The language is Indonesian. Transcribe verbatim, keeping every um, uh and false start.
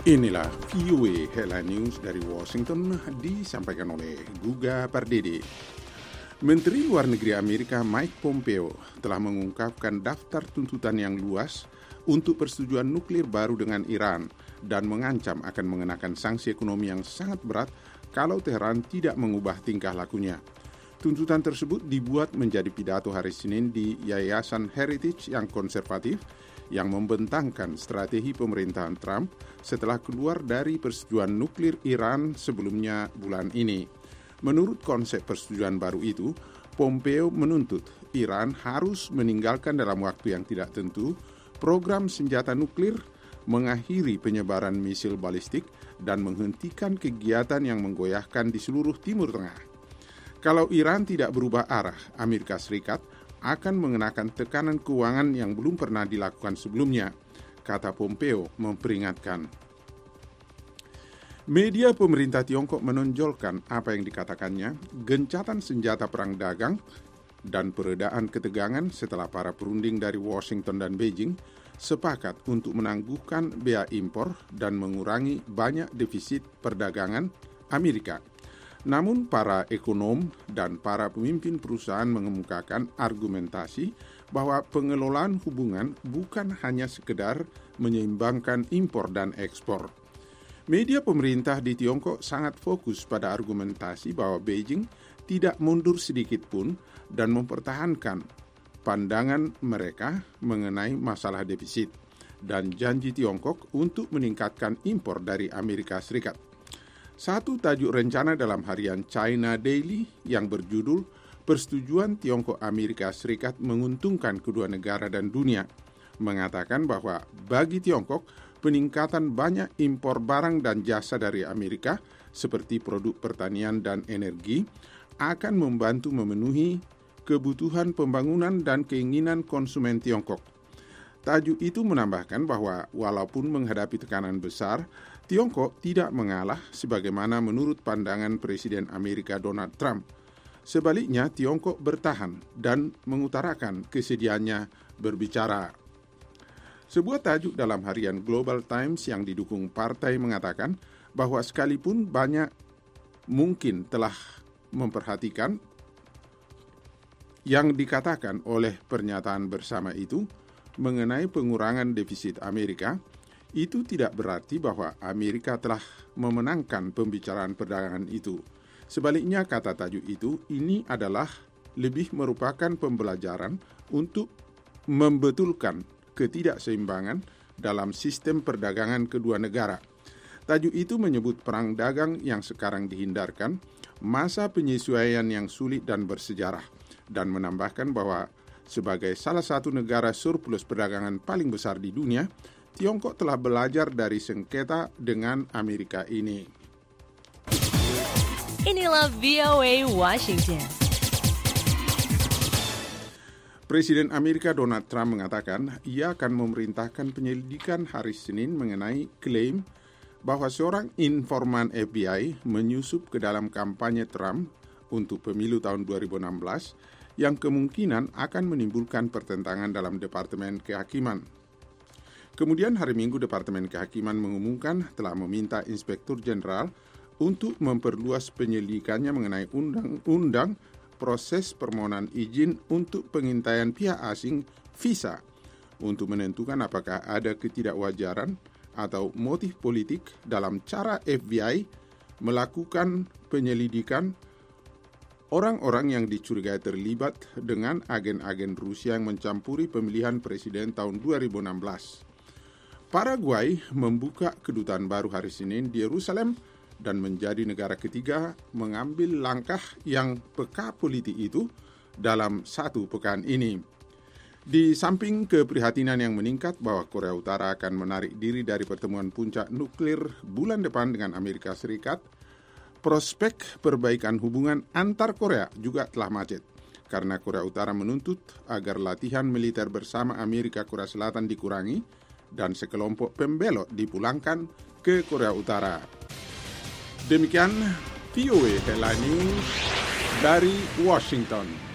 Inilah V O A Headline News dari Washington disampaikan oleh Guga Pardede. Menteri Luar Negeri Amerika Mike Pompeo telah mengungkapkan daftar tuntutan yang luas untuk persetujuan nuklir baru dengan Iran dan mengancam akan mengenakan sanksi ekonomi yang sangat berat kalau Teheran tidak mengubah tingkah lakunya. Tuntutan tersebut dibuat menjadi pidato hari Senin di Yayasan Heritage yang konservatif yang membentangkan strategi pemerintahan Trump setelah keluar dari persetujuan nuklir Iran sebelumnya bulan ini. Menurut konsep persetujuan baru itu, Pompeo menuntut Iran harus meninggalkan dalam waktu yang tidak tentu program senjata nuklir, mengakhiri penyebaran misil balistik, dan menghentikan kegiatan yang menggoyahkan di seluruh Timur Tengah. Kalau Iran tidak berubah arah, Amerika Serikat akan mengenakan tekanan keuangan yang belum pernah dilakukan sebelumnya, kata Pompeo memperingatkan. Media pemerintah Tiongkok menonjolkan apa yang dikatakannya gencatan senjata perang dagang dan peredaan ketegangan setelah para perunding dari Washington dan Beijing sepakat untuk menangguhkan bea impor dan mengurangi banyak defisit perdagangan Amerika. Namun para ekonom dan para pemimpin perusahaan mengemukakan argumentasi bahwa pengelolaan hubungan bukan hanya sekedar menyeimbangkan impor dan ekspor. Media pemerintah di Tiongkok sangat fokus pada argumentasi bahwa Beijing tidak mundur sedikit pun dan mempertahankan pandangan mereka mengenai masalah defisit dan janji Tiongkok untuk meningkatkan impor dari Amerika Serikat. Satu tajuk rencana dalam harian China Daily yang berjudul Persetujuan Tiongkok Amerika Serikat menguntungkan kedua negara dan dunia mengatakan bahwa bagi Tiongkok peningkatan banyak impor barang dan jasa dari Amerika seperti produk pertanian dan energi akan membantu memenuhi kebutuhan pembangunan dan keinginan konsumen Tiongkok. Tajuk itu menambahkan bahwa walaupun menghadapi tekanan besar, Tiongkok tidak mengalah sebagaimana menurut pandangan Presiden Amerika Donald Trump. Sebaliknya, Tiongkok bertahan dan mengutarakan kesediaannya berbicara. Sebuah tajuk dalam harian Global Times yang didukung partai mengatakan bahwa sekalipun banyak mungkin telah memperhatikan yang dikatakan oleh pernyataan bersama itu mengenai pengurangan defisit Amerika, itu tidak berarti bahwa Amerika telah memenangkan pembicaraan perdagangan itu. Sebaliknya, kata tajuk itu, ini adalah lebih merupakan pembelajaran untuk membetulkan ketidakseimbangan dalam sistem perdagangan kedua negara. Tajuk itu menyebut perang dagang yang sekarang dihindarkan, masa penyesuaian yang sulit dan bersejarah, dan menambahkan bahwa sebagai salah satu negara surplus perdagangan paling besar di dunia, Tiongkok telah belajar dari sengketa dengan Amerika ini. Inilah V O A Washington. Presiden Amerika Donald Trump mengatakan ia akan memerintahkan penyelidikan hari Senin mengenai klaim bahwa seorang informan F B I menyusup ke dalam kampanye Trump untuk pemilu tahun dua ribu enam belas yang kemungkinan akan menimbulkan pertentangan dalam Departemen Kehakiman. Kemudian hari Minggu Departemen Kehakiman mengumumkan telah meminta Inspektur Jenderal untuk memperluas penyelidikannya mengenai undang-undang proses permohonan izin untuk pengintaian pihak asing visa untuk menentukan apakah ada ketidakwajaran atau motif politik dalam cara F B I melakukan penyelidikan orang-orang yang dicurigai terlibat dengan agen-agen Rusia yang mencampuri pemilihan presiden tahun dua ribu enam belas. Paraguay membuka kedutaan baru hari Senin di Yerusalem dan menjadi negara ketiga mengambil langkah yang peka politik itu dalam satu pekan ini. Di samping keprihatinan yang meningkat bahwa Korea Utara akan menarik diri dari pertemuan puncak nuklir bulan depan dengan Amerika Serikat, prospek perbaikan hubungan antar Korea juga telah macet karena Korea Utara menuntut agar latihan militer bersama Amerika Korea Selatan dikurangi dan sekelompok pembelot dipulangkan ke Korea Utara. Demikian V O A Headline News dari Washington.